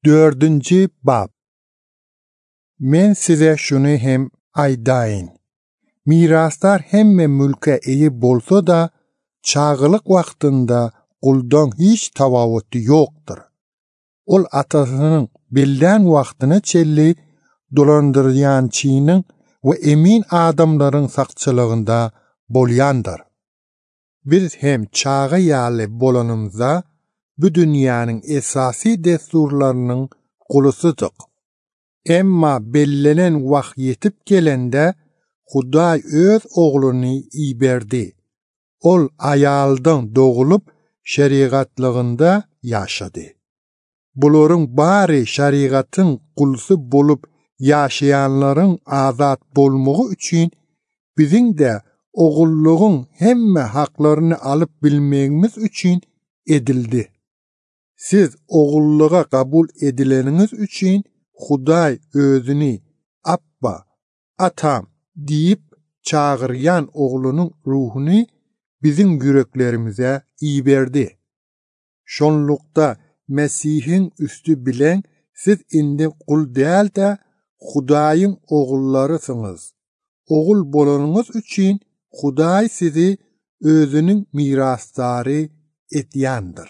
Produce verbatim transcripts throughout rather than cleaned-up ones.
Dördüncü bab. Men size şunu hem aydayın. Miraslar hemme mülke iyi bolsa da, çağılık vaktında kuldan hiç tavavutu yoktur. Ol atasının bilden vaktine çelli, dolandırıyan çiğnin ve emin adamların sakçılığında bolyandır. Biz hem çağı yali bolanımıza, bu dünyanın esasi desturlarının kulusutuk. Emma bellenen vakt yetip gelende, Huday öz oğlunu iberdi. Ol ayaldan doğulup şeriatlığında yaşadı. Buların bari şeriatın kulusu bolup yaşayanların azat bolmuğu için bizim de oğulluğun hemme haklarını alıp bilmemiz için edildi. Siz oğulluğa kabul edileniniz için Huday özünü Abba, atam deyip çağıryan oğlunun ruhunu bizim yüreklerimize iberdi. Şonlukta Mesih'in üstü bilen siz indi kul değil de Huday'ın oğullarısınız. Oğul bolanınız için Huday sizi özünün mirastarı etyandır.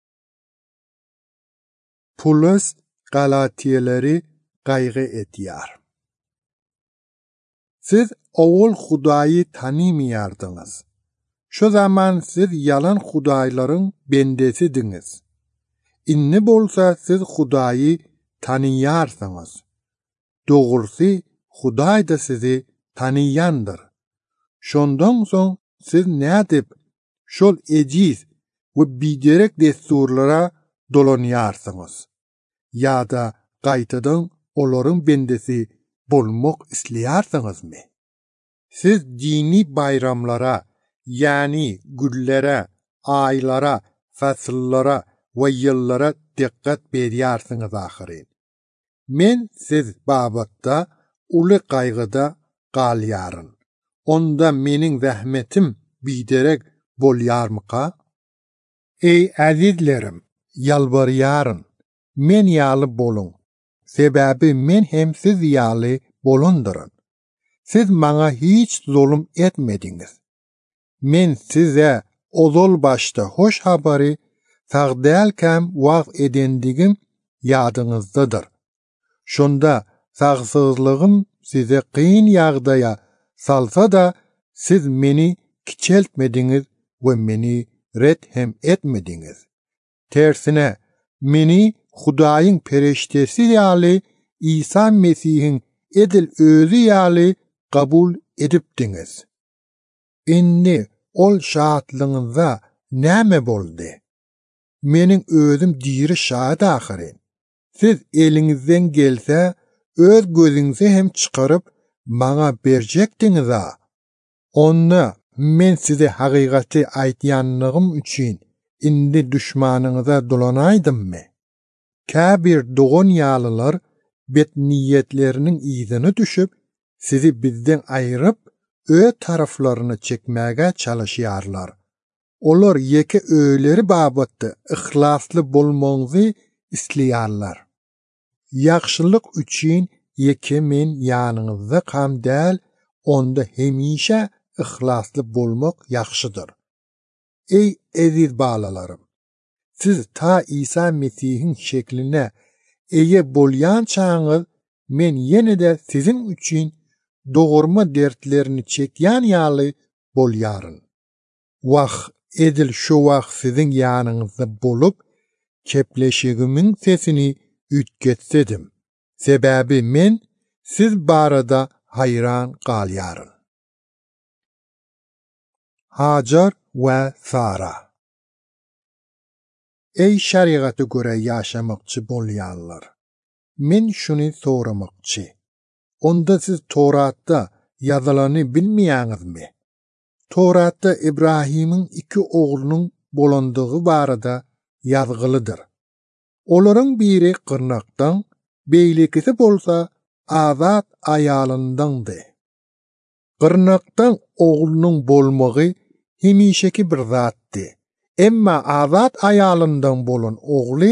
Pulus Galatiyeleri gaygı etiyar. Siz oğul Huday'ı tanımayardınız. Şu zaman siz yalan Hudayların bendesidiniz. İnni bolsa siz Huday'ı tanıyarsınız. Doğrusu Huday da sizi tanıyandır. Şondan son siz ne edip şol eciz ve biderek desturlara dolanyarsınız. Ya da gaytadan onların bendesi bolmak isteyarsınız mı? Siz dini bayramlara, yani güllere, aylara, fasıllara ve yıllara dikkat bediyarsınız ahirin. Men siz babatta, ulu kaygıda galyarın. Onda menin zahmetim biderek bolyar mıka? Ey azizlerim, yalvarıyarın. Men yalı bolun. Sebebi men hem siz yalı bolundurun. Siz bana hiç zulüm etmediniz. Men size ozol başta hoş habari sağdelkem vaaz edendigim yadınızdadır. Şunda sağsızlığım size kıyın yağdaya salsa da siz meni kiçeltmediniz ve meni red hem etmediniz. Tersine meni Hudayın pereştesi yali İsa Mesih'in edil özü yali kabul edipdiniz. İnni ol şahatlığınıza näme boldu? Menin özüm diri şahit ahirin. Siz elinizden gelse öz gözünüzü hem çıkarıp bana berjektiniz ha. Onna men size hakikati aytyanlığım için indi düşmanınıza dolanaydım mı? Kabir doğun yalılar bet niyetlerinin izini düşüp sizi bizden ayırıp ö taraflarını çekmeye çalışıyarlar. Olar yeke öğleri babattı ihlaslı bolmanızı isliyarlar. Yaxşılık üçün yeke men yanınızda kam del, onda hemişe ihlaslı bolmak yaxşıdır. Ey aziz balalarım! Siz ta İsa Mesih'in şekline eye bolyan çağınız, men yine de sizin için doğurma dertlerini çekyan yalı bolyarın. Vah edil şu vah sizin yanınızda bolup, kepleşigimin sesini ütketsedim. Sebebi men siz barada hayran galyarın. Hacer ve Sara. Ey şeriatı göre yaşamakçı bolyanlar! Men şunu soramakçı. Onda siz Torat'ta yazılanı bilmeyiniz mi? Torat'ta İbrahim'in iki oğlunun bolandığı barada yazgılıdır. Onların biri kırnaktan, beylikisi bolsa azat ayalındandı. Kırnaktan oğlunun bolmağı hemişeki bir zattı. Emma azat ayalından bolan oğlu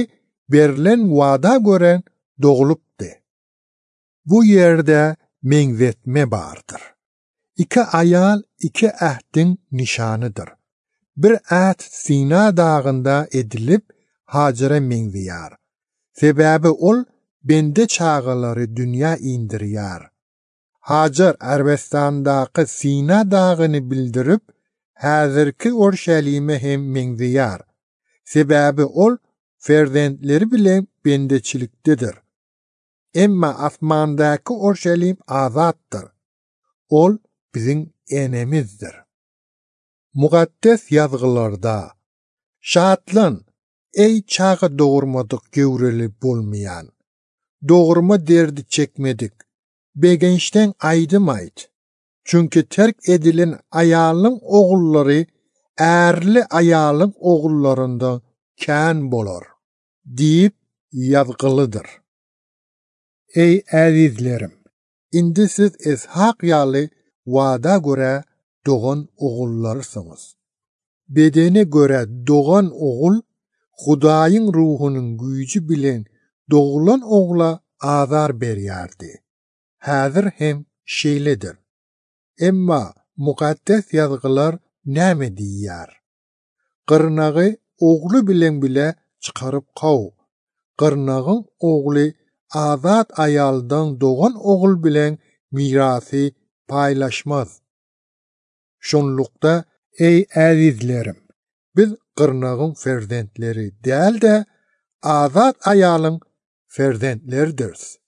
berilen wada gören doğulupdy. Bu yerde meňzetme bardyr. İki ayal iki ähdin nişanydyr. Bir äht Sina dağında edilip Hacere meňziyar. Sebäbi ol bende çağalary dünýä indirýär. Hacer Arbistandaky Sina dağını bildirip häzirki Urşalime hem meňziyar. Sebäbi ol ferzendleri bilen bendeçilikdedir. Emma asmandaky Urşalim azatdyr. Ol biziň enemizdir. Muqaddes yazgylarda şatlan ey çağı doğurmadyk gewreli bolmayan. Doğurma derdi çekmedik. Begençten aydymayt. Çünkü terk edilen ayalyň ogullary ärli ayalyň ogullaryndan kän bolar diýip yazgylydyr. Ey äzizlerim, indi siz Ishak ýaly wada göre doğan ogullarsınız. Bedene göre doğan ogul Hudaýyň ruhunyň güýji bilen doğulan ogla azar berýärdi. Häzir hem şeýledir. Emma muqaddes yazgylar näme diýýär? Gyrnagy ogly bilen bile çykaryp gaw. Gyrnagyň ogly azat ayaldan doğan ogul bilen mirasy paýlaşmaz. Şonlukda ey äzizlerim, biz gyrnagyň ferzendleri däl de azat ayalyň ferzendleridirsiz.